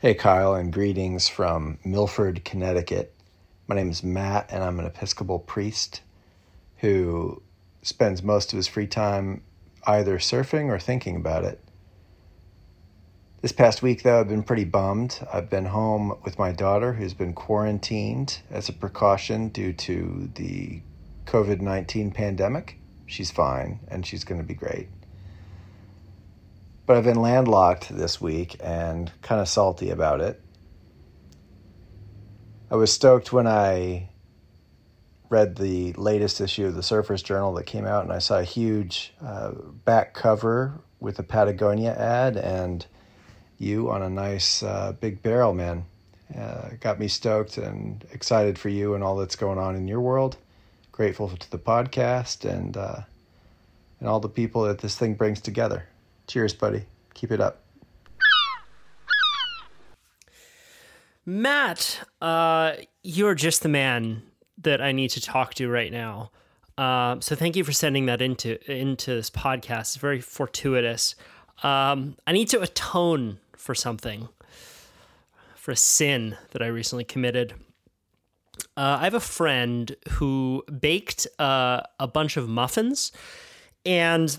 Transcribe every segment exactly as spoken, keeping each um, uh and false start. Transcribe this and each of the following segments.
Hey, Kyle, and greetings from Milford, Connecticut. My name is Matt, and I'm an Episcopal priest who spends most of his free time either surfing or thinking about it. This past week, though, I've been pretty bummed. I've been home with my daughter, who's been quarantined as a precaution due to the covid nineteen pandemic. She's fine, and she's going to be great. But I've been landlocked this week and kind of salty about it. I was stoked when I read the latest issue of the Surfer's Journal that came out, and I saw a huge uh, back cover with a Patagonia ad and you on a nice uh, big barrel, man. Uh, got me stoked and excited for you and all that's going on in your world. Grateful to the podcast and uh, and all the people that this thing brings together. Cheers, buddy. Keep it up. Matt, uh, you're just the man that I need to talk to right now. Uh, so thank you for sending that into into this podcast. It's very fortuitous. Um, I need to atone for something, for a sin that I recently committed. Uh, I have a friend who baked uh, a bunch of muffins, and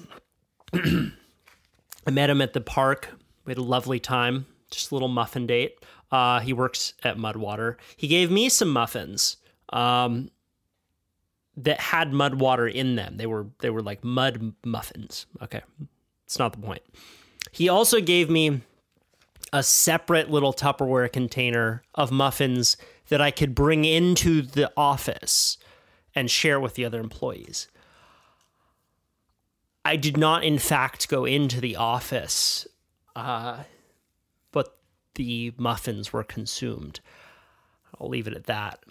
I met him at the park. We had a lovely time, just a little muffin date. Uh, he works at Mudwater. He gave me some muffins um, that had Mudwater in them. They were they were like mud muffins. Okay, it's not the point. He also gave me a separate little Tupperware container of muffins that I could bring into the office and share with the other employees. I did not, in fact, go into the office, uh, but the muffins were consumed. I'll leave it at that.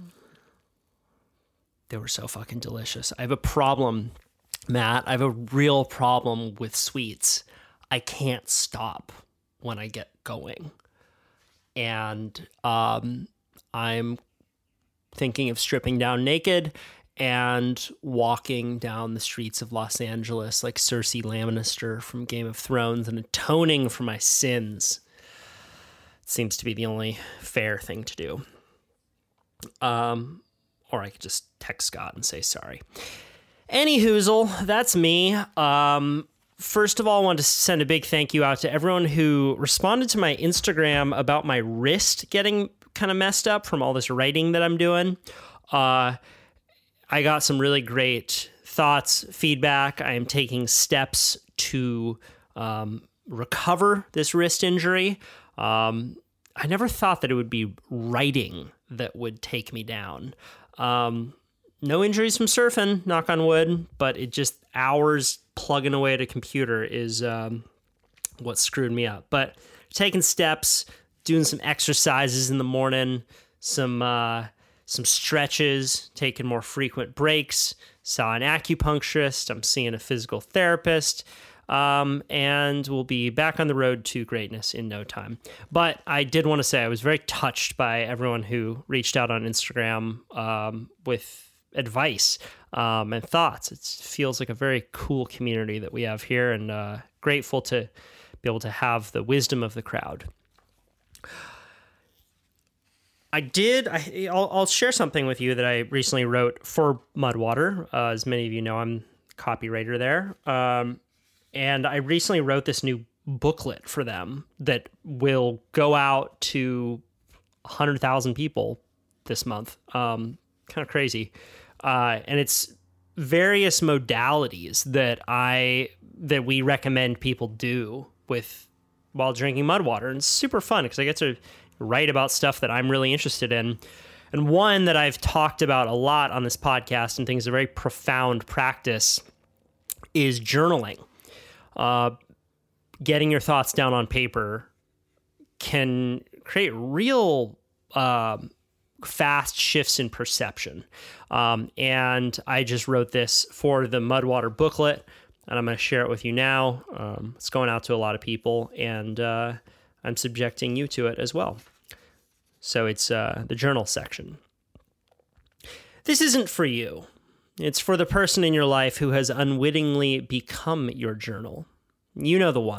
They were so fucking delicious. I have a problem, Matt. I have a real problem with sweets. I can't stop when I get going. And um, I'm thinking of stripping down naked and walking down the streets of Los Angeles like Cersei Lannister from Game of Thrones and atoning for my sins. It seems to be the only fair thing to do. Um, or I could just text Scott and say sorry. Anyhoozle, that's me. Um, first of all, I want to send a big thank you out to everyone who responded to my Instagram about my wrist getting kind of messed up from all this writing that I'm doing. Uh, I got some really great thoughts, feedback. I am taking steps to um, recover this wrist injury. Um, I never thought that it would be writing that would take me down. Um, no injuries from surfing, knock on wood, but it just hours plugging away at a computer is um, what screwed me up. But taking steps, doing some exercises in the morning, some... Uh, some stretches, taking more frequent breaks, saw an acupuncturist, I'm seeing a physical therapist, um, and we'll be back on the road to greatness in no time. But I did want to say I was very touched by everyone who reached out on Instagram um, with advice um, and thoughts. It feels like a very cool community that we have here, and uh, grateful to be able to have the wisdom of the crowd. I did, I, I'll, I'll share something with you that I recently wrote for Mudwater. Uh, as many of you know, I'm a copywriter there. Um, and I recently wrote this new booklet for them that will go out to one hundred thousand people this month. Um, kind of crazy. Uh, and it's various modalities that I, that we recommend people do with, while drinking Mudwater. And it's super fun because I get to write about stuff that I'm really interested in. And one that I've talked about a lot on this podcast and think is a very profound practice is journaling. Uh, getting your thoughts down on paper can create real uh, fast shifts in perception. Um, and I just wrote this for the Mudwater booklet, and I'm going to share it with you now. Um, it's going out to a lot of people, and uh, I'm subjecting you to it as well. So it's uh, the journal section. This isn't for you. It's for the person in your life who has unwittingly become your journal. You know the one.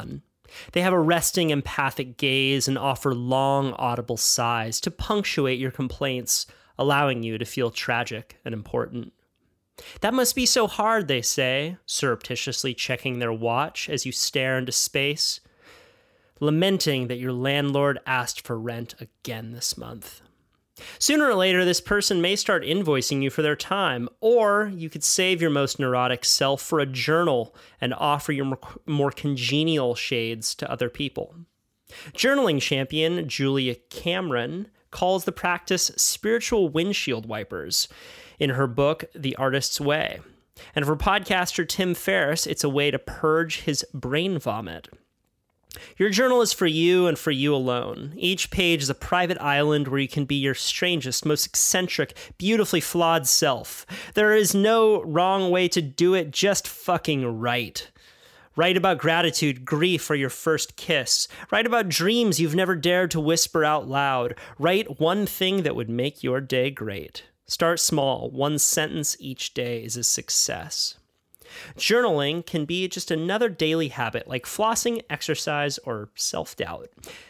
They have a resting, empathic gaze and offer long, audible sighs to punctuate your complaints, allowing you to feel tragic and important. That must be so hard, they say, surreptitiously checking their watch as you stare into space, lamenting that your landlord asked for rent again this month. Sooner or later, this person may start invoicing you for their time, or you could save your most neurotic self for a journal and offer your more congenial shades to other people. Journaling champion Julia Cameron calls the practice spiritual windshield wipers in her book, The Artist's Way. And for podcaster Tim Ferriss, it's a way to purge his brain vomit. Your journal is for you and for you alone. Each page is a private island where you can be your strangest, most eccentric, beautifully flawed self. There is no wrong way to do it, just fucking right. Write about gratitude, grief, or your first kiss. Write about dreams you've never dared to whisper out loud. Write one thing that would make your day great. Start small. One sentence each day is a success. Journaling can be just another daily habit like flossing, exercise, or self-doubt.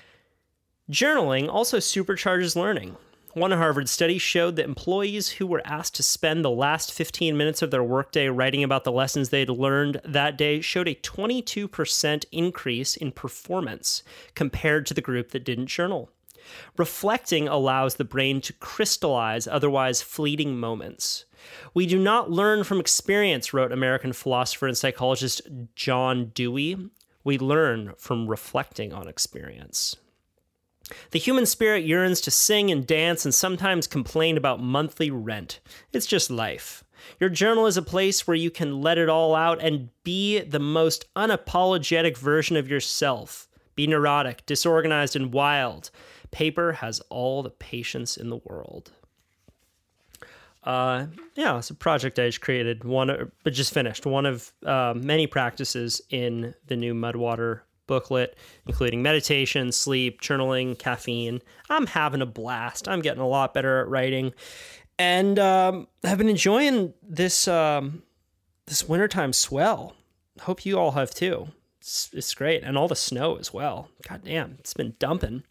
Journaling also supercharges learning. One Harvard study showed that employees who were asked to spend the last fifteen minutes of their workday writing about the lessons they'd learned that day showed a twenty-two percent increase in performance compared to the group that didn't journal. Reflecting allows the brain to crystallize otherwise fleeting moments. We do not learn from experience, wrote American philosopher and psychologist John Dewey. We learn from reflecting on experience. The human spirit yearns to sing and dance and sometimes complain about monthly rent. It's just life. Your journal is a place where you can let it all out and be the most unapologetic version of yourself. Be neurotic, disorganized, and wild. Paper has all the patience in the world. Uh, yeah, it's a project I just created, one, but just finished. One of uh, many practices in the new Mudwater booklet, including meditation, sleep, journaling, caffeine. I'm having a blast. I'm getting a lot better at writing, and um, I've been enjoying this um, this wintertime swell. Hope you all have too. It's, it's great, and all the snow as well. God damn, it's been dumping.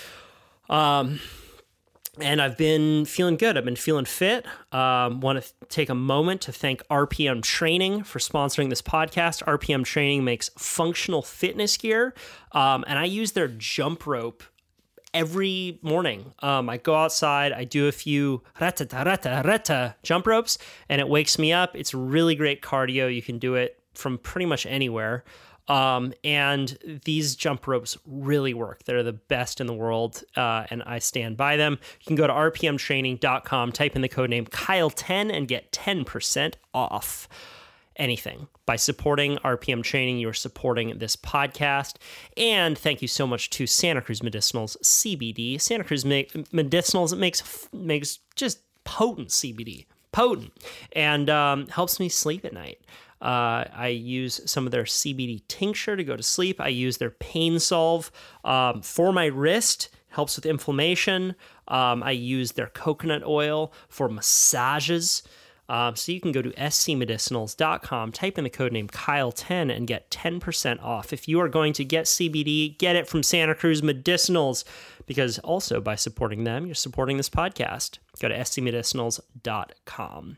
Um. And I've been feeling good. I've been feeling fit. Um, want to th- take a moment to thank R P M Training for sponsoring this podcast. R P M Training makes functional fitness gear, um, and I use their jump rope every morning. Um, I go outside, I do a few rata-ta-rata-rata jump ropes, and it wakes me up. It's really great cardio. You can do it from pretty much anywhere. Um, and these jump ropes really work. They're the best in the world, uh, and I stand by them. You can go to r p m training dot com, type in the code name Kyle ten, and get ten percent off anything. By supporting R P M Training, you're supporting this podcast. And thank you so much to Santa Cruz Medicinals C B D. Santa Cruz Medicinals makes makes just potent C B D, potent, and um, helps me sleep at night. Uh, I use some of their C B D tincture to go to sleep. I use their Pain Solve um, for my wrist, helps with inflammation. Um, I use their coconut oil for massages. Um, so you can go to s c medicinals dot com, type in the code name Kyle ten, and get ten percent off. If you are going to get C B D, get it from Santa Cruz Medicinals, because also by supporting them, you're supporting this podcast. Go to s c medicinals dot com.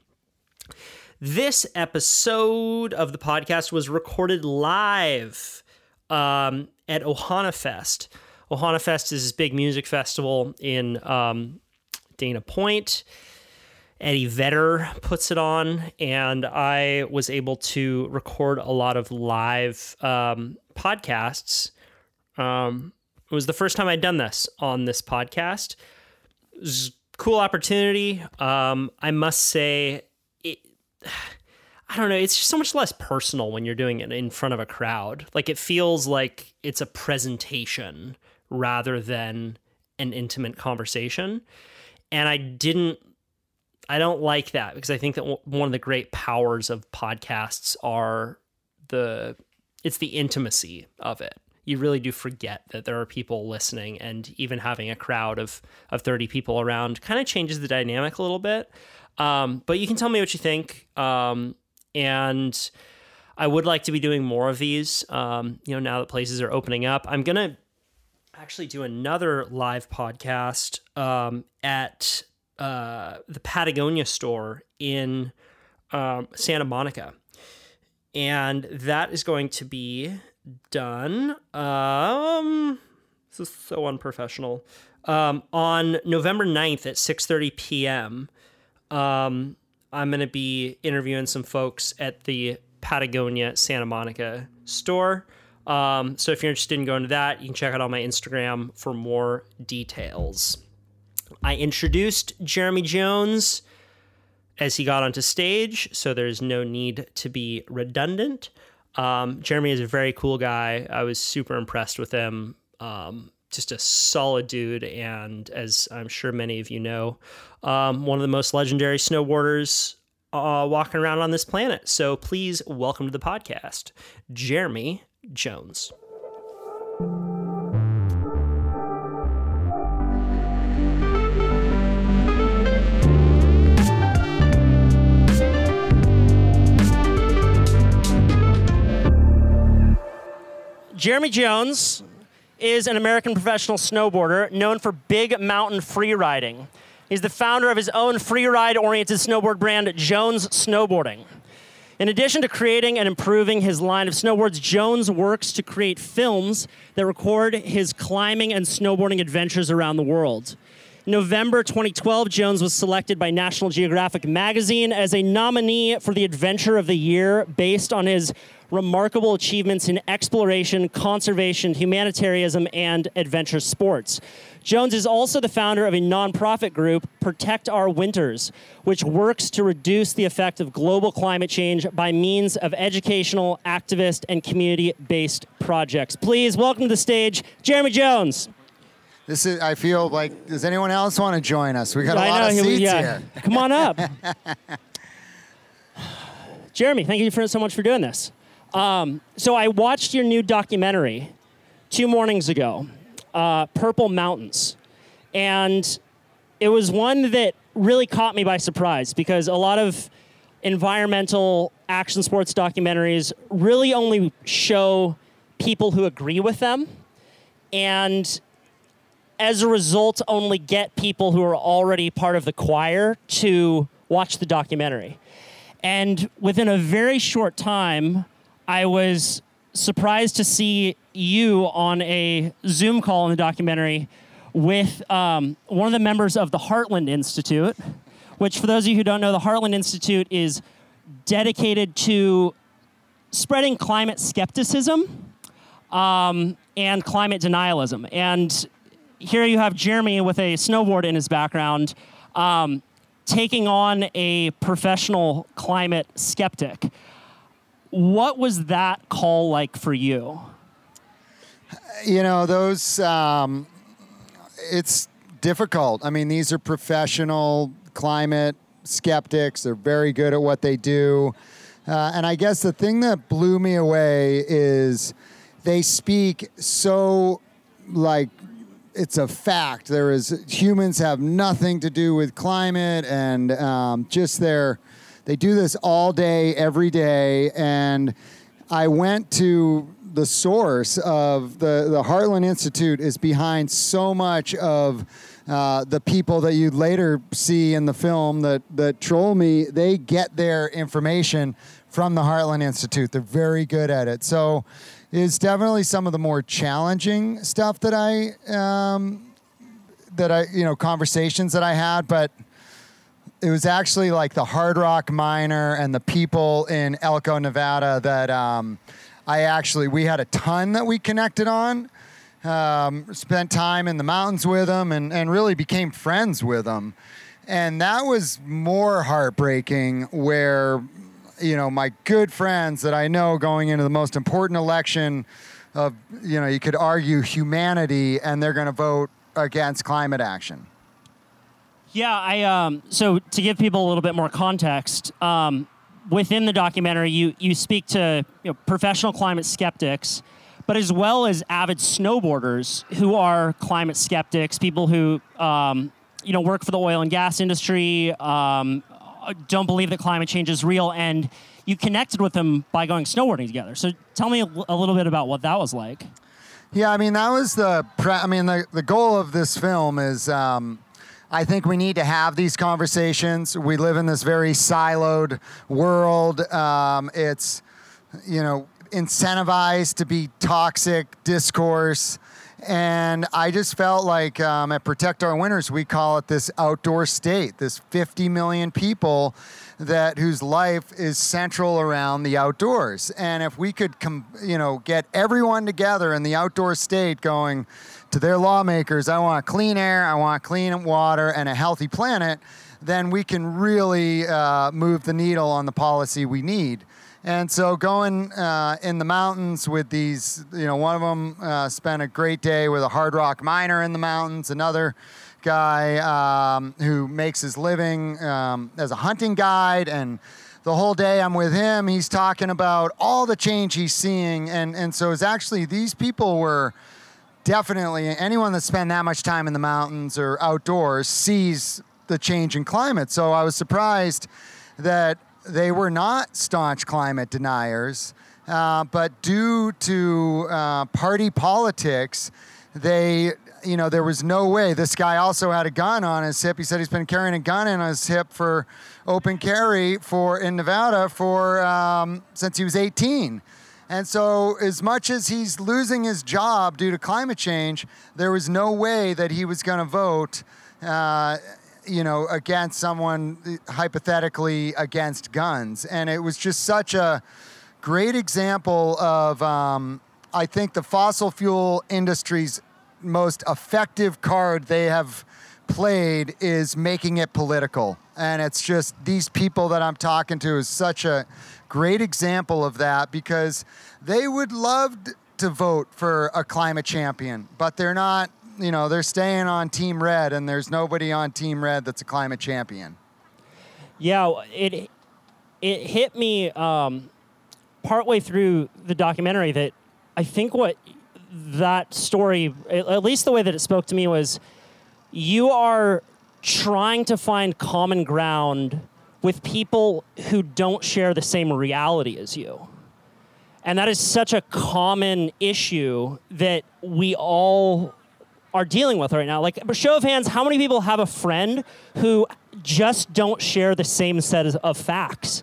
This episode of the podcast was recorded live um, at Ohana Fest. Ohana Fest is this big music festival in um, Dana Point. Eddie Vedder puts it on, and I was able to record a lot of live um, podcasts. Um, it was the first time I'd done this on this podcast. It was a cool opportunity. Um, I must say, it, I don't know, it's just so much less personal when you're doing it in front of a crowd. Like, it feels like it's a presentation rather than an intimate conversation. And I didn't, I don't like that, because I think that one of the great powers of podcasts are the, it's the intimacy of it. You really do forget that there are people listening, and even having a crowd of, of thirty people around kind of changes the dynamic a little bit. Um, but you can tell me what you think. Um, and I would like to be doing more of these, um, you know, now that places are opening up. I'm going to actually do another live podcast um, at uh, the Patagonia store in um, Santa Monica. And that is going to be done, um, this is so unprofessional, um, on November ninth at six thirty p.m. Um, I'm going to be interviewing some folks at the Patagonia Santa Monica store. Um, so if you're interested in going to that, you can check out on my Instagram for more details. I introduced Jeremy Jones as he got onto stage, so there's no need to be redundant. Um, Jeremy is a very cool guy. I was super impressed with him. Um, just a solid dude, and as I'm sure many of you know, um, one of the most legendary snowboarders uh, walking around on this planet. So please welcome to the podcast, Jeremy Jones. Jeremy Jones is an American professional snowboarder known for big mountain freeriding. He's the founder of his own freeride-oriented snowboard brand, Jones Snowboarding. In addition to creating and improving his line of snowboards, Jones works to create films that record his climbing and snowboarding adventures around the world. In November twenty twelve, Jones was selected by National Geographic magazine as a nominee for the Adventure of the Year based on his remarkable achievements in exploration, conservation, humanitarianism, and adventure sports. Jones is also the founder of a nonprofit group, Protect Our Winters, which works to reduce the effect of global climate change by means of educational, activist, and community-based projects. Please welcome to the stage, Jeremy Jones. This is. I feel like, does anyone else want to join us? We got a I lot know, of here we- seats yeah. here. Come on up. Jeremy, thank you for so much for doing this. Um, so I watched your new documentary two mornings ago, uh, Purple Mountains. And it was one that really caught me by surprise because a lot of environmental action sports documentaries really only show people who agree with them. And as a result, only get people who are already part of the choir to watch the documentary. And within a very short time, I was surprised to see you on a Zoom call in the documentary with um, one of the members of the Heartland Institute, which for those of you who don't know, the Heartland Institute is dedicated to spreading climate skepticism um, and climate denialism. And here you have Jeremy with a snowboard in his background, um, taking on a professional climate skeptic. What was that call like for you? You know, those, um, it's difficult. I mean, these are professional climate skeptics. They're very good at what they do. Uh, and I guess the thing that blew me away is they speak so like it's a fact. There is, humans have nothing to do with climate, and um, just their, they do this all day, every day. And I went to the source of the, the Heartland Institute is behind so much of uh, the people that you later see in the film that, that troll me. They get their information from the Heartland Institute. They're very good at it. So it's definitely some of the more challenging stuff that I, um, that I, you know, conversations that I had, but it was actually like the hard rock miner and the people in Elko, Nevada that um, I actually, we had a ton that we connected on, um, spent time in the mountains with them and, and really became friends with them. And that was more heartbreaking where, you know, my good friends that I know going into the most important election of, you know, you could argue humanity, and they're going to vote against climate action. Yeah, I um, so to give people a little bit more context, um, within the documentary, you you speak to you know, professional climate skeptics, but as well as avid snowboarders who are climate skeptics, people who um, you know work for the oil and gas industry, um, don't believe that climate change is real, and you connected with him by going snowboarding together. So tell me a, a little bit about what that was like. Yeah, I mean, that was the, pre- I mean, the, the goal of this film is, um, I think we need to have these conversations. We live in this very siloed world. Um, it's, you know, incentivized to be toxic discourse. And I just felt like um, at Protect Our Winters, we call it this outdoor state, this fifty million people that whose life is central around the outdoors. And if we could, com- you know, get everyone together in the outdoor state going to their lawmakers, I want clean air, I want clean water and a healthy planet, then we can really uh, move the needle on the policy we need. And so going uh, in the mountains with these, you know, one of them uh, spent a great day with a hard rock miner in the mountains. Another guy um, who makes his living um, as a hunting guide. And the whole day I'm with him, he's talking about all the change he's seeing. And, and so it's actually, these people were definitely, anyone that spent that much time in the mountains or outdoors sees the change in climate. So I was surprised that they were not staunch climate deniers, uh, but due to uh, party politics, they, you know, there was no way. This guy also had a gun on his hip. He said he's been carrying a gun on his hip for open carry for in Nevada for um, since he was eighteen. And so as much as he's losing his job due to climate change, there was no way that he was going to vote uh, you know, against someone hypothetically against guns. And it was just such a great example of, um, I think, the fossil fuel industry's most effective card they have played is making it political. And it's just these people that I'm talking to is such a great example of that, because they would love to vote for a climate champion, but they're not. You know, they're staying on Team Red, and there's nobody on Team Red that's a climate champion. Yeah, it it hit me um, partway through the documentary that I think what that story, at least the way that it spoke to me, was you are trying to find common ground with people who don't share the same reality as you. And that is such a common issue that we all are dealing with right now. Like, show of hands, how many people have a friend who just don't share the same set of facts?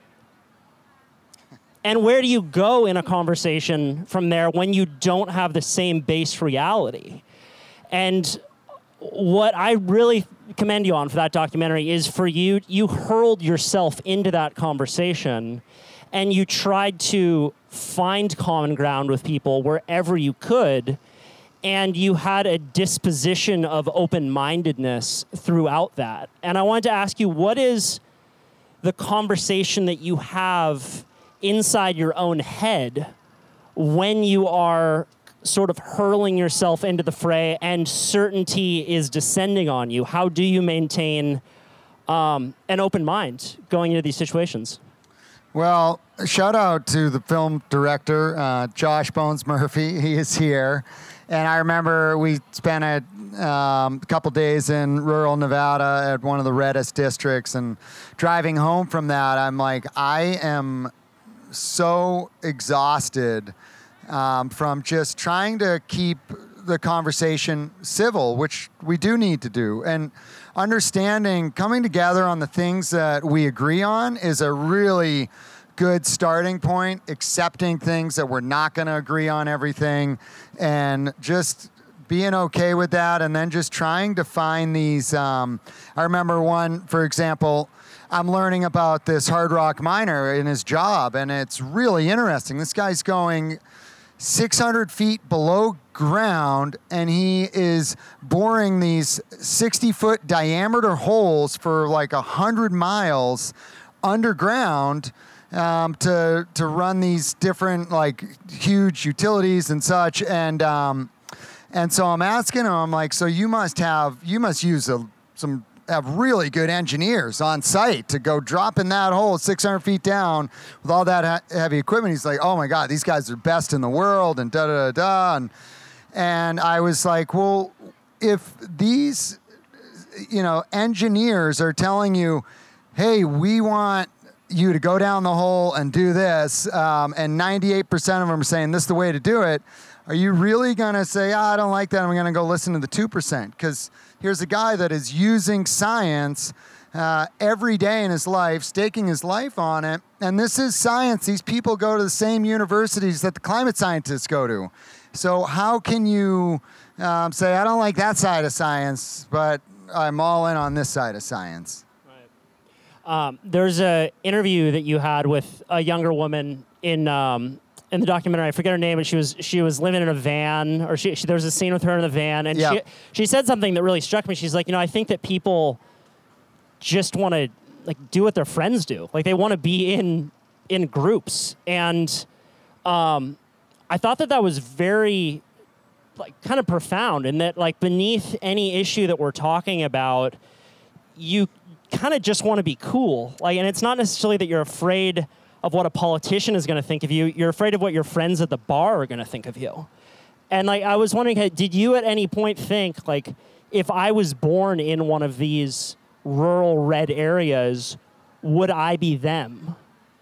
And where do you go in a conversation from there when you don't have the same base reality? And what I really commend you on for that documentary is for you, you hurled yourself into that conversation and you tried to find common ground with people wherever you could. And you had a disposition of open-mindedness throughout that. And I wanted to ask you, what is the conversation that you have inside your own head when you are sort of hurling yourself into the fray and certainty is descending on you? How do you maintain um, an open mind going into these situations? Well, shout out to the film director, uh, Josh Bones Murphy. He is here. And I remember we spent a um, couple days in rural Nevada at one of the reddest districts, and driving home from that, I'm like, I am so exhausted um, from just trying to keep the conversation civil, which we do need to do. And understanding, coming together on the things that we agree on is a really good starting point, accepting things that we're not going to agree on everything, and just being okay with that, and then just trying to find these. Um, I remember one, for example, I'm learning about this hard rock miner in his job, and it's really interesting. This guy's going six hundred feet below ground, and he is boring these sixty foot diameter holes for like one hundred miles underground um, to to run these different like huge utilities and such. And um, and so I'm asking him, I'm like, so you must have, you must use a, some, have really good engineers on site to go drop in that hole six hundred feet down with all that ha- heavy equipment. He's like, oh my God, these guys are best in the world, and da da da da. And, and I was like, well, if these, you know, engineers are telling you, hey, we want, you to go down the hole and do this, um, and ninety-eight percent of them are saying this is the way to do it, are you really going to say, oh, I don't like that, I'm going to go listen to the two percent? Because here's a guy that is using science uh, every day in his life, staking his life on it, and this is science. These people go to the same universities that the climate scientists go to. So how can you um, say, I don't like that side of science, but I'm all in on this side of science? Um, there's a interview that you had with a younger woman in um, in the documentary. I forget her name, and she was she was living in a van, or she, she there was a scene with her in the van, and yeah. she she said something that really struck me. She's like, you know, I think that people just want to like do what their friends do, like they want to be in in groups, and um, I thought that that was very like kind of profound, in that like beneath any issue that we're talking about, you kind of just want to be cool. Like, and it's not necessarily that you're afraid of what a politician is going to think of you. You're afraid of what your friends at the bar are going to think of you. And like, I was wondering, did you at any point think, like, if I was born in one of these rural red areas, would I be them?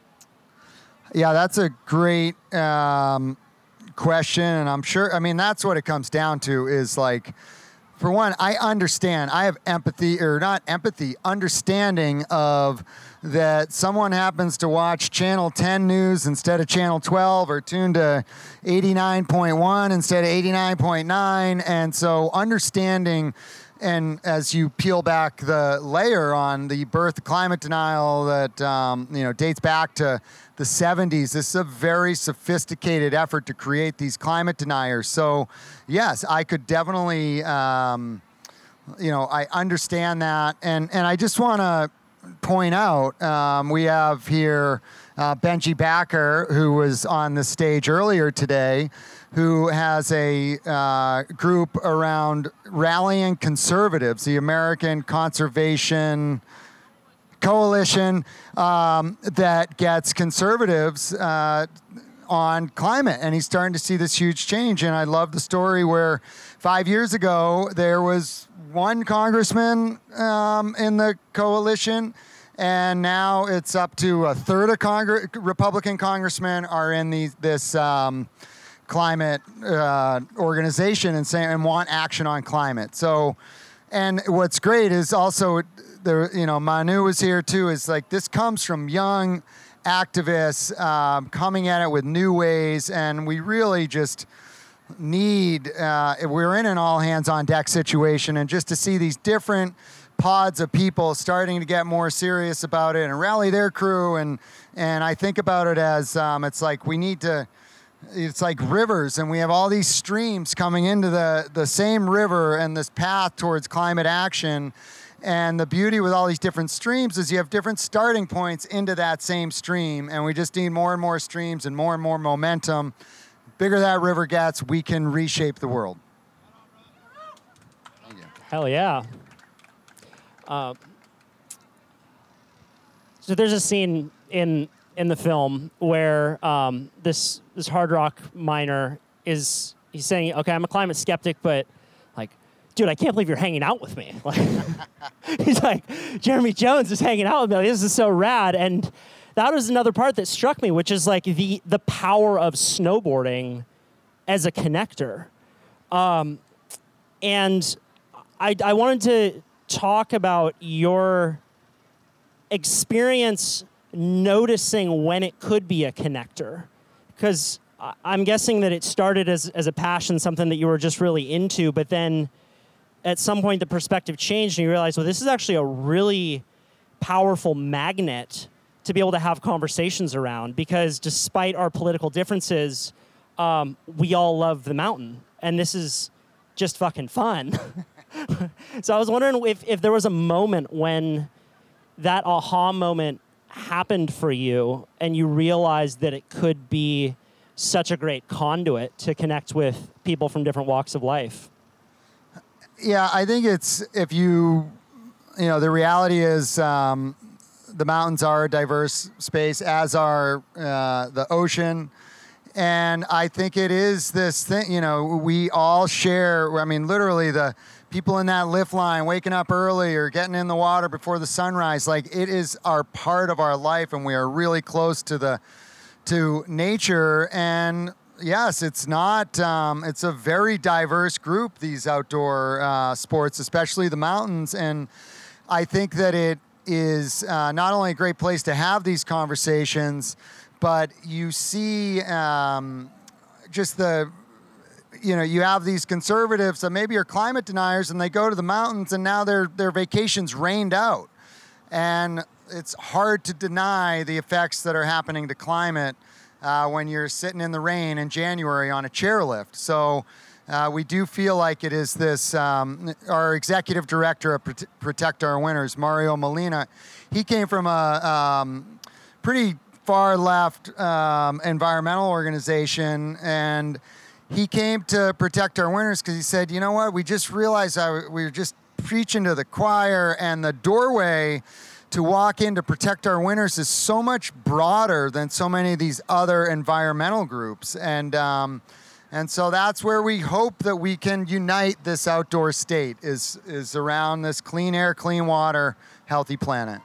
Yeah, that's a great um, question. And I'm sure, I mean, that's what it comes down to is like, for one, I understand. I have empathy, or not empathy, understanding of that someone happens to watch Channel ten News instead of Channel twelve, or tune to eighty-nine point one instead of eighty-nine point nine. And so understanding, and as you peel back the layer on the birth of climate denial that um, you know dates back to the seventies, this is a very sophisticated effort to create these climate deniers. So yes, I could definitely, um, you know, I understand that. And, and I just want to point out, um, we have here uh, Benji Backer, who was on the stage earlier today, who has a uh, group around rallying conservatives, the American Conservation Coalition, um, that gets conservatives uh, on climate, and he's starting to see this huge change. And I love the story where five years ago there was one congressman um, in the coalition, and now it's up to a third of Congress, Republican congressmen are in the, this um, climate uh, organization and saying and want action on climate. So, and what's great is also, there, you know, Manu was here too, is like this comes from young activists um, coming at it with new ways, and we really just need, uh, we're in an all hands on deck situation, and just to see these different pods of people starting to get more serious about it and rally their crew, and and I think about it as um, it's like we need to, it's like rivers, and we have all these streams coming into the, the same river and this path towards climate action. And the beauty with all these different streams is you have different starting points into that same stream, and we just need more and more streams and more and more momentum. Bigger that river gets, we can reshape the world. Thank you. Hell yeah. Uh, so there's a scene in in the film where um, this this hard rock miner is he's saying, okay, I'm a climate skeptic, but like, dude, I can't believe you're hanging out with me. Like, he's like, Jeremy Jones is hanging out with me. This is so rad. And that was another part that struck me, which is like the the power of snowboarding as a connector. Um, and I, I wanted to talk about your experience noticing when it could be a connector. Because I'm guessing that it started as, as a passion, something that you were just really into, but then at some point the perspective changed and you realized, well, this is actually a really powerful magnet to be able to have conversations around, because despite our political differences, um, we all love the mountain, and this is just fucking fun. So I was wondering if, if there was a moment when that aha moment happened for you and you realized that it could be such a great conduit to connect with people from different walks of life. Yeah, I think it's, if you, you know, the reality is um, the mountains are a diverse space, as are uh, the ocean. And I think it is this thing, you know, we all share, I mean, literally the people in that lift line waking up early or getting in the water before the sunrise. Like, it is our part of our life, and we are really close to the to nature. And yes, it's not, um, it's a very diverse group, these outdoor uh, sports, especially the mountains. And I think that it is uh, not only a great place to have these conversations, but you see um, just the, you know, you have these conservatives that maybe are climate deniers, and they go to the mountains, and now their their vacation's rained out. And it's hard to deny the effects that are happening to climate uh, when you're sitting in the rain in January on a chairlift. So uh, we do feel like it is this, um, our executive director of Prote- Protect Our Winters, Mario Molina, he came from a um, pretty far left um, environmental organization, and he came to Protect Our Winters because he said, you know what, we just realized I, we were just preaching to the choir, and the doorway to walk in to Protect Our Winters is so much broader than so many of these other environmental groups. And um, and so that's where we hope that we can unite this outdoor state, is is around this clean air, clean water, healthy planet.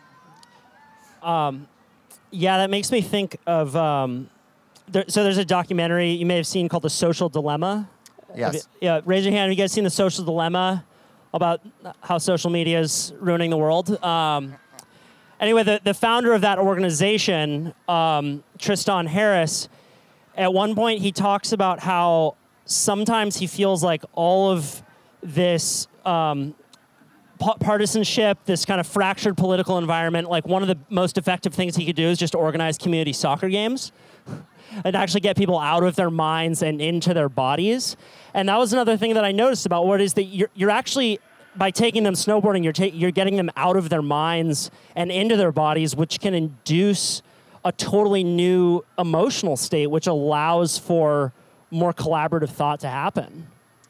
Um, yeah, that makes me think of, um, there, so there's a documentary you may have seen called The Social Dilemma. Yes. You, yeah, raise your hand. Have you guys seen The Social Dilemma, about how social media is ruining the world? Um, anyway, the, the founder of that organization, um, Tristan Harris, at one point he talks about how sometimes he feels like all of this um, partisanship, this kind of fractured political environment, like one of the most effective things he could do is just organize community soccer games and actually get people out of their minds and into their bodies. And that was another thing that I noticed about what is that you're, you're actually, by taking them snowboarding, you're, ta- you're getting them out of their minds and into their bodies, which can induce a totally new emotional state, which allows for more collaborative thought to happen.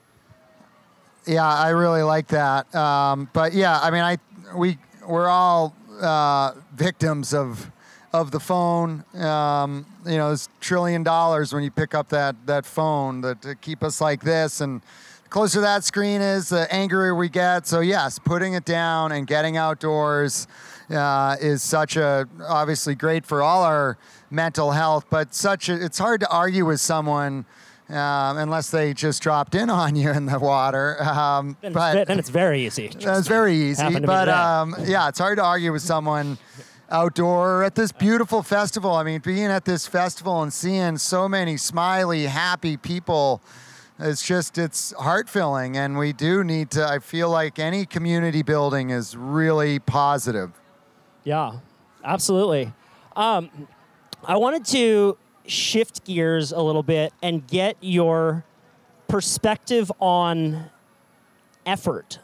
Yeah, I really like that. Um, but yeah, I mean, I we we're all uh, victims of of the phone. Um, you know, it's trillion dollars when you pick up that that phone that to keep us like this, and the closer that screen is, the angrier we get. So yes, putting it down and getting outdoors uh, is such a obviously great for all our mental health. But such a, it's hard to argue with someone. Um, unless they just dropped in on you in the water. Um, Then, but it's, then it's very easy. That's very easy. Happened to me But today. um, yeah, it's hard to argue with someone outdoor at this beautiful festival. I mean, being at this festival and seeing so many smiley, happy people, it's just, it's heart-filling. And we do need to, I feel like any community building is really positive. Yeah, absolutely. Um, I wanted to shift gears a little bit and get your perspective on effort.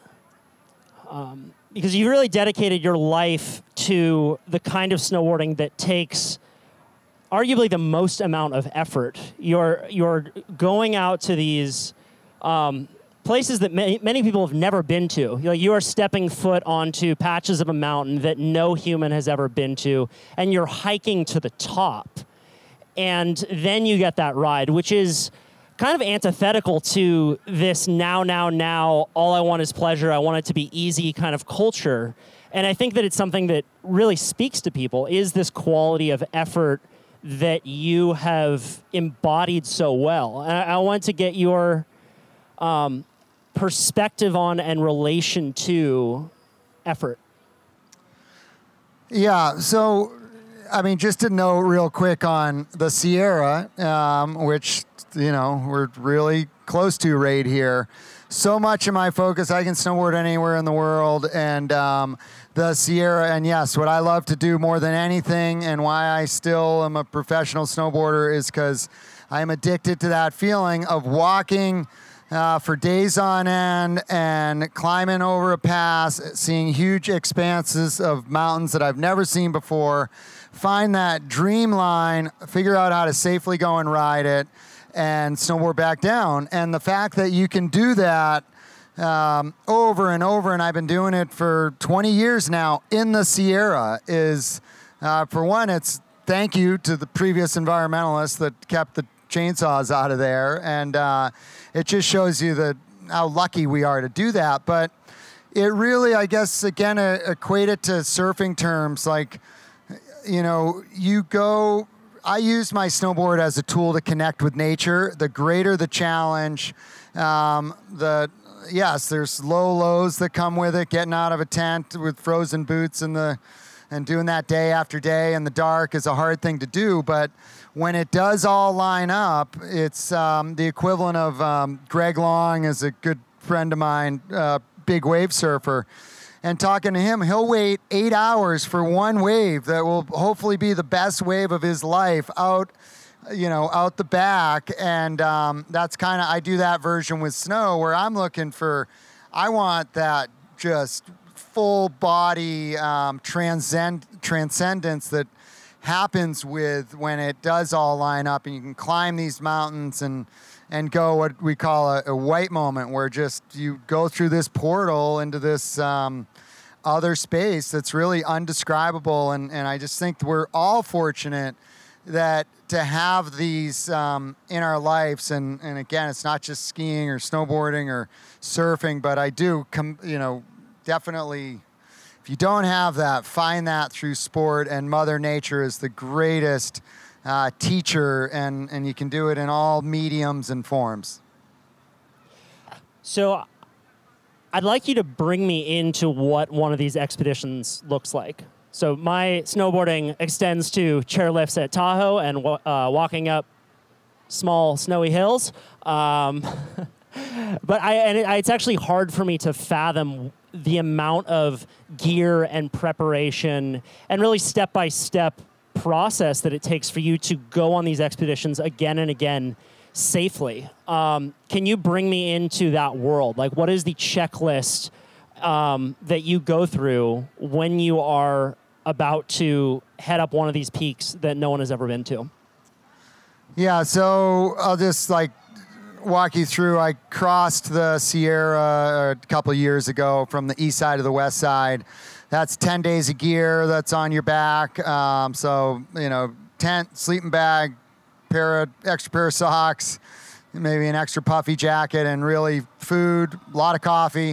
Um, because you really dedicated your life to the kind of snowboarding that takes arguably the most amount of effort. You're, you're going out to these um, places that many, many people have never been to. You know, you are stepping foot onto patches of a mountain that no human has ever been to, and you're hiking to the top. And then you get that ride, which is kind of antithetical to this now, now, now, all I want is pleasure, I want it to be easy kind of culture. And I think that it's something that really speaks to people, is this quality of effort that you have embodied so well. And I, I want to get your um, perspective on and relation to effort. Yeah, so I mean, just to know real quick on the Sierra, um, which, you know, we're really close to right here. So much of my focus, I can snowboard anywhere in the world, and um, the Sierra, and yes, what I love to do more than anything and why I still am a professional snowboarder is because I'm addicted to that feeling of walking uh, for days on end and climbing over a pass, seeing huge expanses of mountains that I've never seen before, find that dream line, figure out how to safely go and ride it, and snowboard back down. And the fact that you can do that um, over and over, and I've been doing it for twenty years now in the Sierra, is, uh, for one, it's thank you to the previous environmentalists that kept the chainsaws out of there. And uh, it just shows you that how lucky we are to do that. But it really, I guess, again, uh, equate it to surfing terms. Like, you know, you go, I use my snowboard as a tool to connect with nature. The greater the challenge, um, the, yes, there's low lows that come with it, getting out of a tent with frozen boots and the, and doing that day after day in the dark is a hard thing to do. But when it does all line up, it's um, the equivalent of um, Greg Long is a good friend of mine, uh, big wave surfer. And talking to him, he'll wait eight hours for one wave that will hopefully be the best wave of his life out, you know, out the back. And um, that's kind of, I do that version with snow where I'm looking for, I want that just full body um, transcend transcendence that happens with when it does all line up and you can climb these mountains and and go what we call a, a white moment, where just you go through this portal into this um, other space that's really undescribable. And, and I just think we're all fortunate that to have these um, in our lives. And, and again, it's not just skiing or snowboarding or surfing, but I do, com- you know, definitely, if you don't have that, find that through sport. And Mother Nature is the greatest Uh, teacher, and, and you can do it in all mediums and forms. So I'd like you to bring me into what one of these expeditions looks like. So my snowboarding extends to chairlifts at Tahoe and uh, walking up small snowy hills. Um, but I, and it, it's actually hard for me to fathom the amount of gear and preparation and really step-by-step process that it takes for you to go on these expeditions again and again safely. Um, can you bring me into that world? Like, what is the checklist um, that you go through when you are about to head up one of these peaks that no one has ever been to? Yeah, so I'll just like walk you through. I crossed the Sierra a couple of years ago from the east side to the west side. That's ten days of gear that's on your back. Um, so, you know, tent, sleeping bag, pair of extra pair of socks, maybe an extra puffy jacket, and really food, a lot of coffee.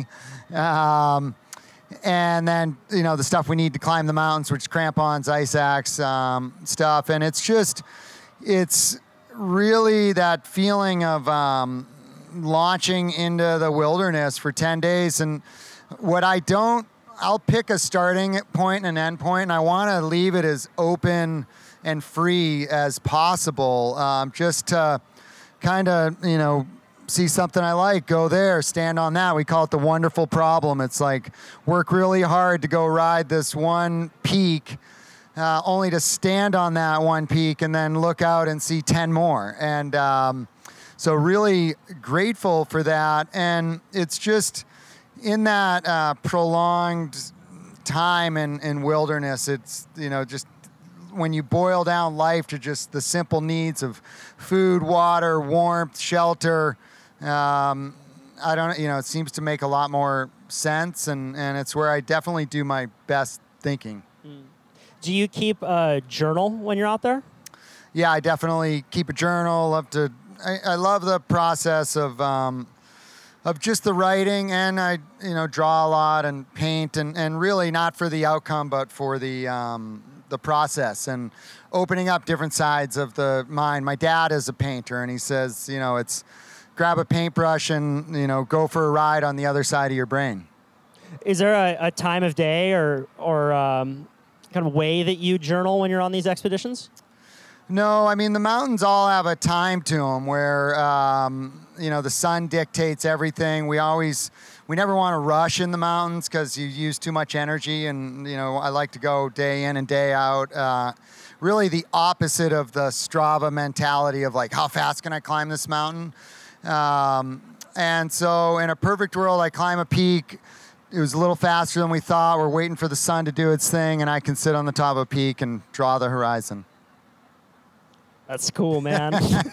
Um, and then, you know, the stuff we need to climb the mountains, which is crampons, ice axe, um, stuff. And it's just, it's really that feeling of um, launching into the wilderness for ten days. And what I don't, I'll pick a starting point and an end point, and I want to leave it as open and free as possible, um, just to kind of, you know, see something I like, go there, stand on that. We call it the wonderful problem. It's like work really hard to go ride this one peak, uh, only to stand on that one peak and then look out and see ten more. And um, so really grateful for that. And it's just, in that uh, prolonged time in, in wilderness, it's, you know, just when you boil down life to just the simple needs of food, water, warmth, shelter, um, I don't, you know, it seems to make a lot more sense, and, and it's where I definitely do my best thinking. Mm. Do you keep a journal when you're out there? Yeah, I definitely keep a journal. Love to, I, I love the process of, um, of just the writing, and I, you know, draw a lot and paint, and, and really not for the outcome, but for the um, the process and opening up different sides of the mind. My dad is a painter, and he says, you know, it's grab a paintbrush and, you know, go for a ride on the other side of your brain. Is there a, a time of day or or um, kind of way that you journal when you're on these expeditions? No, I mean, the mountains all have a time to them where, um, you know, the sun dictates everything. We always, we never want to rush in the mountains because you use too much energy. And, you know, I like to go day in and day out. Uh, really the opposite of the Strava mentality of like, how fast can I climb this mountain? Um, and so in a perfect world, I climb a peak. It was a little faster than we thought. We're waiting for the sun to do its thing, and I can sit on the top of a peak and draw the horizon. That's cool, man.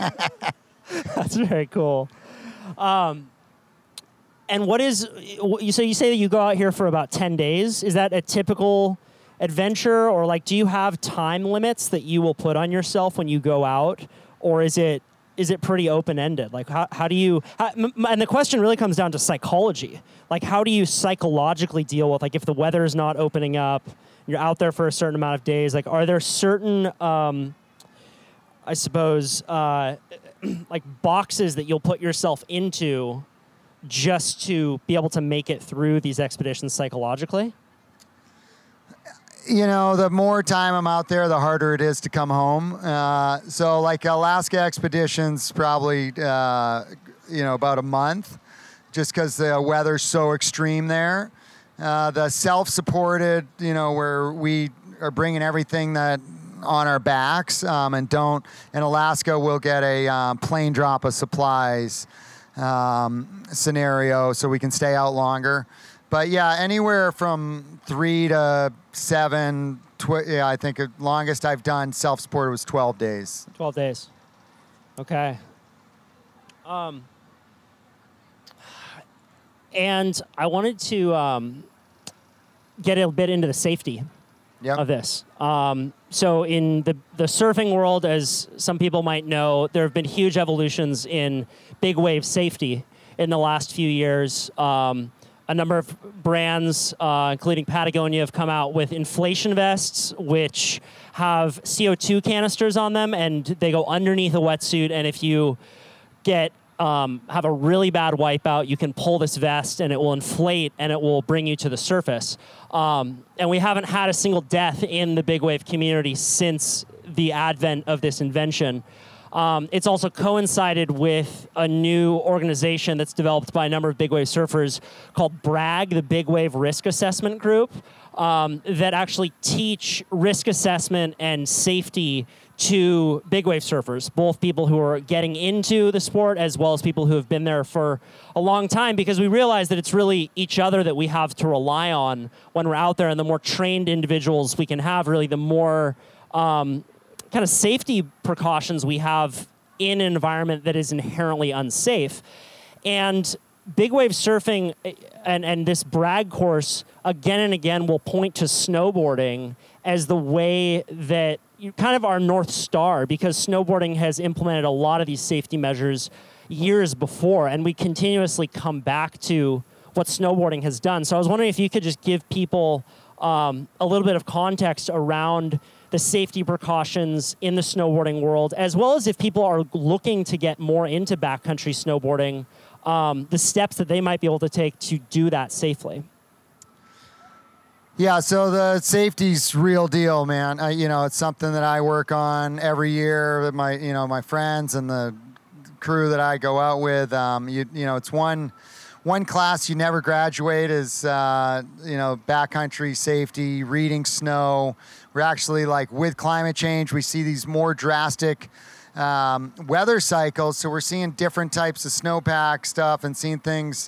That's very cool. Um, and what is, you so you say that you go out here for about ten days. Is that a typical adventure, or like, do you have time limits that you will put on yourself when you go out? Or is it is it pretty open-ended? Like, how, how do you, how, m- and the question really comes down to psychology. Like, how do you psychologically deal with, like, if the weather is not opening up, you're out there for a certain amount of days, like, are there certain, um, I suppose, uh, like, boxes that you'll put yourself into just to be able to make it through these expeditions psychologically? You know, the more time I'm out there, the harder it is to come home. Uh, so like Alaska expeditions, probably, uh, you know, about a month, just because the weather's so extreme there. Uh, the self-supported, you know, where we are bringing everything that on our backs um, and don't, in Alaska, we'll get a um, plane drop of supplies um, scenario so we can stay out longer. But yeah, anywhere from three to seven, tw- yeah, I think the longest I've done self-supported was twelve days. twelve days. Okay. Um, and I wanted to um, get a bit into the safety Yep. of this. Um, so in the, the surfing world, as some people might know, there have been huge evolutions in big wave safety in the last few years. Um, a number of brands, uh, including Patagonia, have come out with inflation vests, which have C O two canisters on them, and they go underneath a wetsuit. And if you get um, have a really bad wipeout, you can pull this vest, and it will inflate, and it will bring you to the surface. Um, and we haven't had a single death in the big wave community since the advent of this invention. Um, it's also coincided with a new organization that's developed by a number of big wave surfers called BRAG, the Big Wave Risk Assessment Group, um, that actually teach risk assessment and safety to big wave surfers, both people who are getting into the sport as well as people who have been there for a long time, because we realize that it's really each other that we have to rely on when we're out there, and the more trained individuals we can have, really the more um, kind of safety precautions we have in an environment that is inherently unsafe. And big wave surfing and, and this BRAG course again and again will point to snowboarding as the way that you kind of our North Star, because snowboarding has implemented a lot of these safety measures years before, and we continuously come back to what snowboarding has done. So I was wondering if you could just give people um, a little bit of context around the safety precautions in the snowboarding world, as well as if people are looking to get more into backcountry snowboarding, um, the steps that they might be able to take to do that safely. Yeah, so the safety's real deal, man. I, you know, it's something that I work on every year with my, you know, my friends and the crew that I go out with. Um, you, you know, it's one, one class you never graduate is, uh, you know, backcountry safety, reading snow. We're actually like with climate change, we see these more drastic um, weather cycles. So we're seeing different types of snowpack stuff and seeing things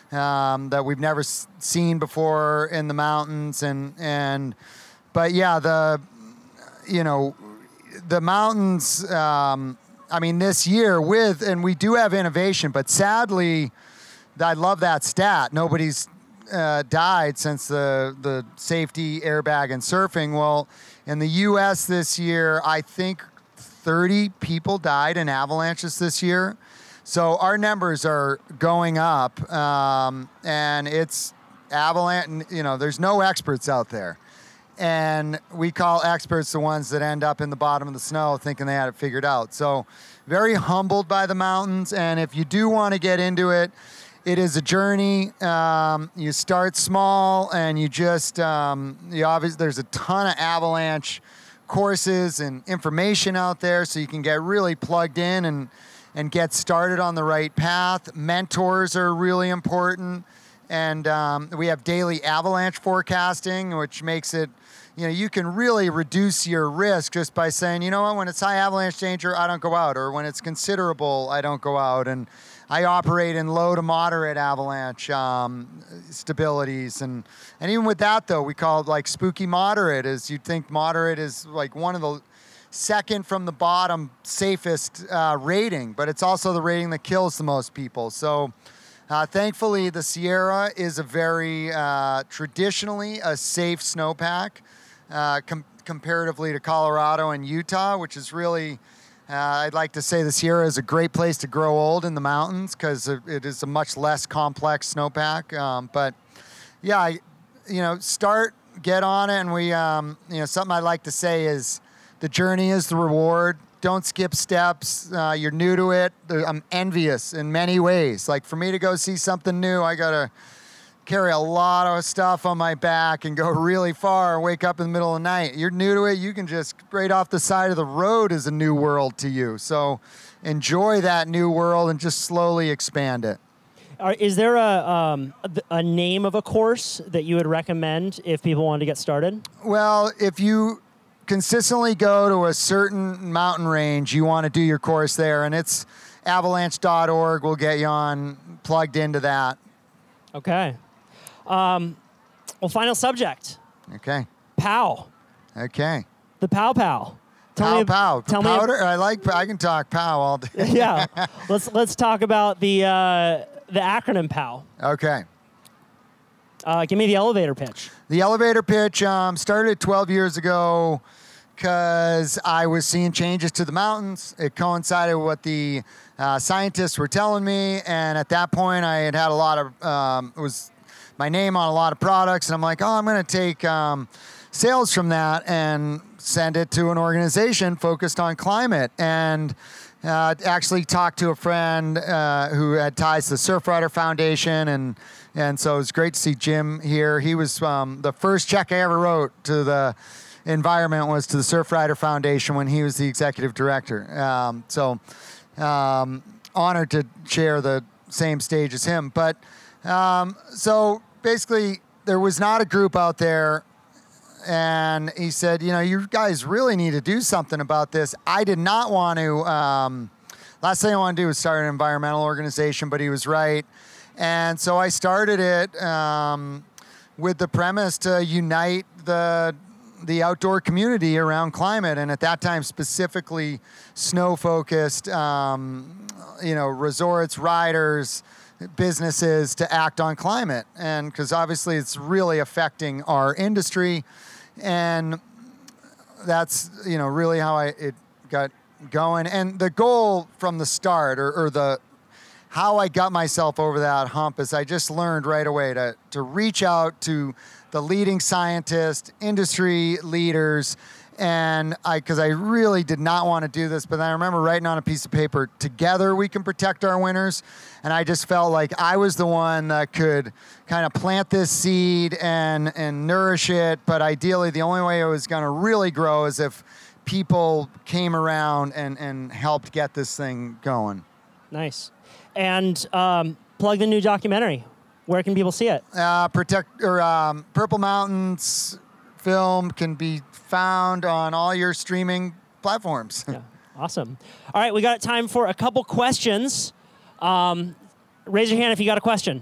Um, that we've never s- seen before in the mountains, and and but yeah, the you know the mountains. Um, I mean, this year with and we do have innovation, but sadly, I love that stat. Nobody's uh, died since the the safety airbag in surfing. Well, in the U S this year, I think thirty people died in avalanches this year. So our numbers are going up, um, and it's avalanche. You know, there's no experts out there, and we call experts the ones that end up in the bottom of the snow thinking they had it figured out. So very humbled by the mountains, and if you do want to get into it, it is a journey. Um, you start small, and you just um, you obviously there's a ton of avalanche courses and information out there, so you can get really plugged in and. and get started on the right path. Mentors are really important. And um, we have daily avalanche forecasting, which makes it, you know, you can really reduce your risk just by saying, you know what, when it's high avalanche danger, I don't go out. Or when it's considerable, I don't go out. And I operate in low to moderate avalanche um, stabilities. And, and even with that, though, we call it like spooky moderate, is you'd think moderate is like one of the second from the bottom safest uh, rating, but it's also the rating that kills the most people. So uh, thankfully the Sierra is a very uh, traditionally a safe snowpack uh, com- comparatively to Colorado and Utah, which is really Uh, I'd like to say the Sierra is a great place to grow old in the mountains because it is a much less complex snowpack. Um, but yeah, I, you know, start, get on it. And we, um, you know, something I like to say is the journey is the reward. Don't skip steps. Uh, you're new to it. I'm envious in many ways. Like for me to go see something new, I got to carry a lot of stuff on my back and go really far and wake up in the middle of the night. You're new to it. You can just right off the side of the road is a new world to you. So enjoy that new world and just slowly expand it. Are, is there a, um, a name of a course that you would recommend if people wanted to get started? Well, if you consistently go to a certain mountain range, you want to do your course there, and it's avalanche dot org will get you on plugged into that. Okay. Um, well, final subject. Okay. POW. Okay. The POW POW. Tell Pow me, pow. Tell Powder. me. I like. I can talk pow all day. Yeah. let's let's talk about the uh, the acronym POW. Okay. Uh, give me the elevator pitch. The elevator pitch um, started twelve years ago because I was seeing changes to the mountains. It coincided with what the uh, scientists were telling me, and at that point, I had had a lot of um, it was my name on a lot of products, and I'm like, oh, I'm going to take um, sales from that and send it to an organization focused on climate. And uh, actually talked to a friend uh, who had ties to the Surfrider Foundation, and and so it was great to see Jim here. He was um, the first check I ever wrote to the environment was to the Surfrider Foundation when he was the executive director. Um, so um, honored to share the same stage as him. But um, so basically, there was not a group out there. And he said, you know, you guys really need to do something about this. I did not want to, um, last thing I wanted to do was start an environmental organization, but he was right. And so I started it um, with the premise to unite the the outdoor community around climate. And at that time, specifically snow-focused, um, you know, resorts, riders, businesses to act on climate. And because obviously it's really affecting our industry. And that's, you know, really how I it got going. And the goal from the start, or, or the how I got myself over that hump, is I just learned right away to to reach out to the leading scientists, industry leaders, and I because I really did not want to do this, but then I remember writing on a piece of paper, together we can protect our winters. And I just felt like I was the one that could kind of plant this seed and and nourish it. But ideally, the only way it was going to really grow is if people came around and, and helped get this thing going. Nice. And um, plug the new documentary. Where can people see it? Uh, protect or um, Purple Mountains film can be found on all your streaming platforms. Yeah, awesome. All right, we got time for a couple questions. Um, raise your hand if you got a question.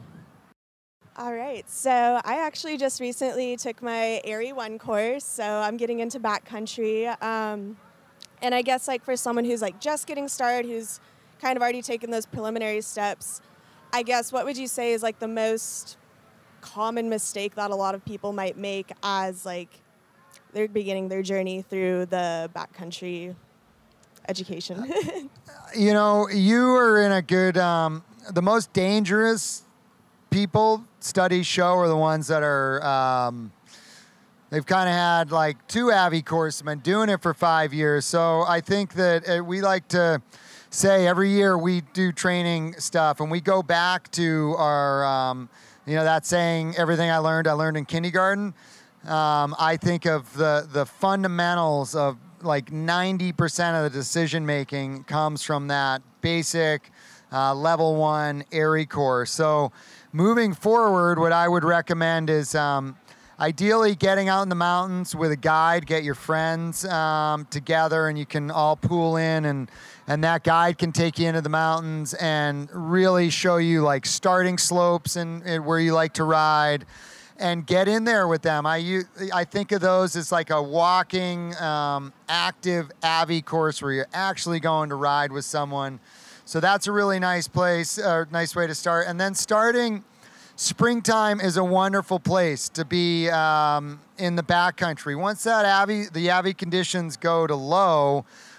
All right, so I actually just recently took my ARI one course, so I'm getting into backcountry. Um, and I guess like for someone who's like just getting started, who's kind of already taken those preliminary steps, I guess what would you say is like the most common mistake that a lot of people might make as like they're beginning their journey through the backcountry education? You know, you are in a good, um, the most dangerous people, studies show, are the ones that are, um, they've kind of had like two A V I courses, been doing it for five years. So I think that uh, we like to say every year we do training stuff, and we go back to our, um, you know, that saying, everything I learned, I learned in kindergarten. Um, I think of the, the fundamentals of like ninety percent of the decision making comes from that basic uh, level one ARI course. So moving forward, what I would recommend is um, ideally getting out in the mountains with a guide, get your friends um, together, and you can all pool in, and and that guide can take you into the mountains and really show you like starting slopes and, and where you like to ride, and get in there with them. I use, I think of those as like a walking, um, active A V I course where you're actually going to ride with someone. So that's a really nice place, or nice way to start. And then starting, springtime is a wonderful place to be um, in the backcountry. Once that A V I, the A V I conditions go to low,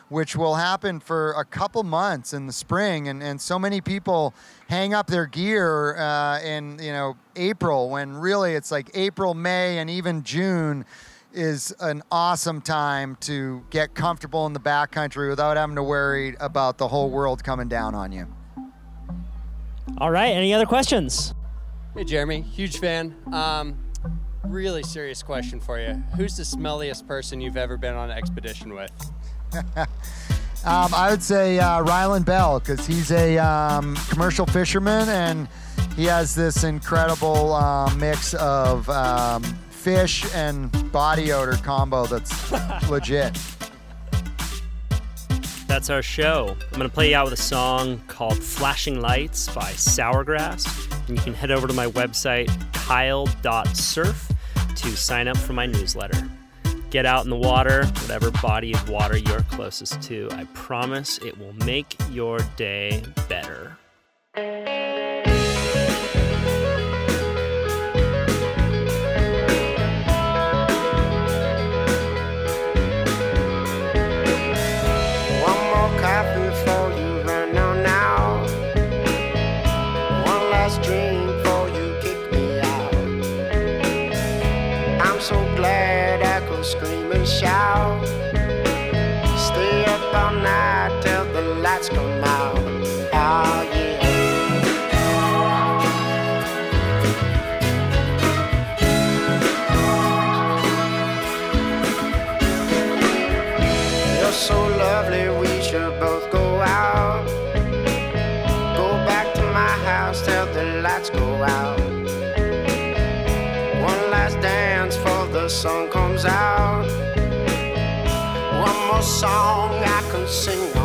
which will happen for a couple months in the spring. And, and so many people hang up their gear uh, in, you know, April, when really it's like April, May, and even June is an awesome time to get comfortable in the backcountry without having to worry about the whole world coming down on you. All right, any other questions? Hey, Jeremy, huge fan. Um, really serious question for you. Who's the smelliest person you've ever been on an expedition with? um, I would say uh, Ryland Bell, because he's a um, commercial fisherman, and he has this incredible uh, mix of um, fish and body odor combo that's legit. That's our show. I'm going to play you out with a song called Flashing Lights by Sourgrass. And you can head over to my website, kyle dot surf, to sign up for my newsletter. Get out in the water, whatever body of water you're closest to. I promise it will make your day better. Scream and shout, stay up all night till the lights come out. Oh yeah. You're so lovely, we should both go out. Go back to my house till the lights go out. One last dance for the sun comes out. One more song I can sing on.